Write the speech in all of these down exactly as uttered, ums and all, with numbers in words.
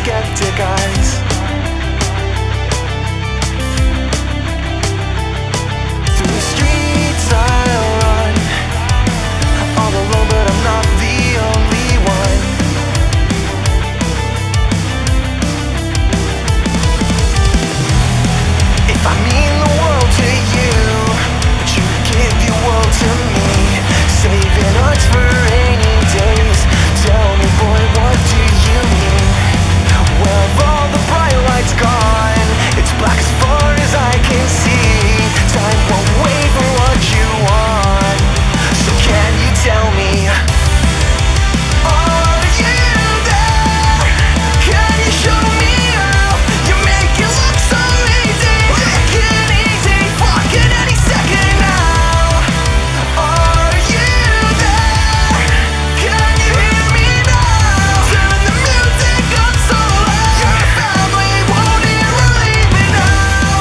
skeptic eyes. Through the streets I run, all alone, but I'm not the only one. If I mean the world to you, but you give your world to me, saving us for rainy days. Tell me, boy, what do you mean? Where have all the bright lights gone? It's black as far as I can see. Time won't wait for what you want. So can you tell me, are you there? Can you show me how you make it look so easy? Looking easy, fucking any second now. Are you there? Can you hear me now? Turn the music up so loud. Your family won't hear or leave me now.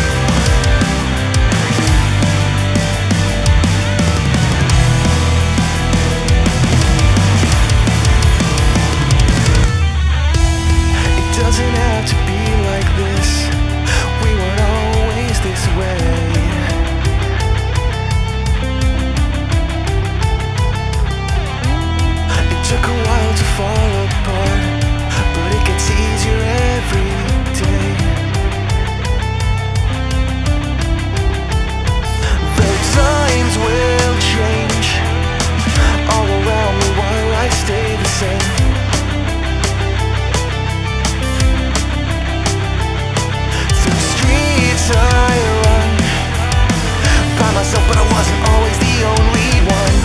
It doesn't have to be like this. We weren't always this way. It took a while to fall apart, but it gets easier every day. The times will change all around me while I stay the same. Through the streets I run, by myself, but I wasn't always the only one.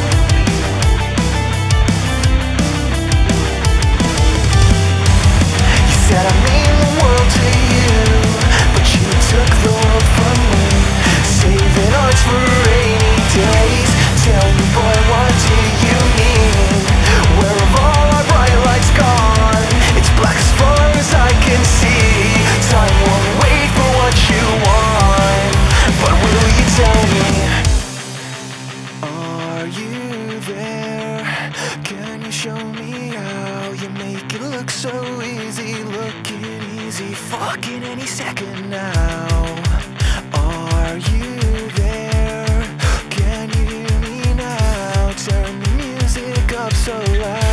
You said I mean the world to you, but you took the world from me, saving arts for rainy days. Tell me, boy, what do you mean? Where have all our bright lights gone? It's black as far as I can see. Time won't wait for what you want, but will you tell me, are you there? Can you show me how you make it look so easy? Looking easy, fucking any second now. Are you there? Can you hear me now? Turn the music up so loud.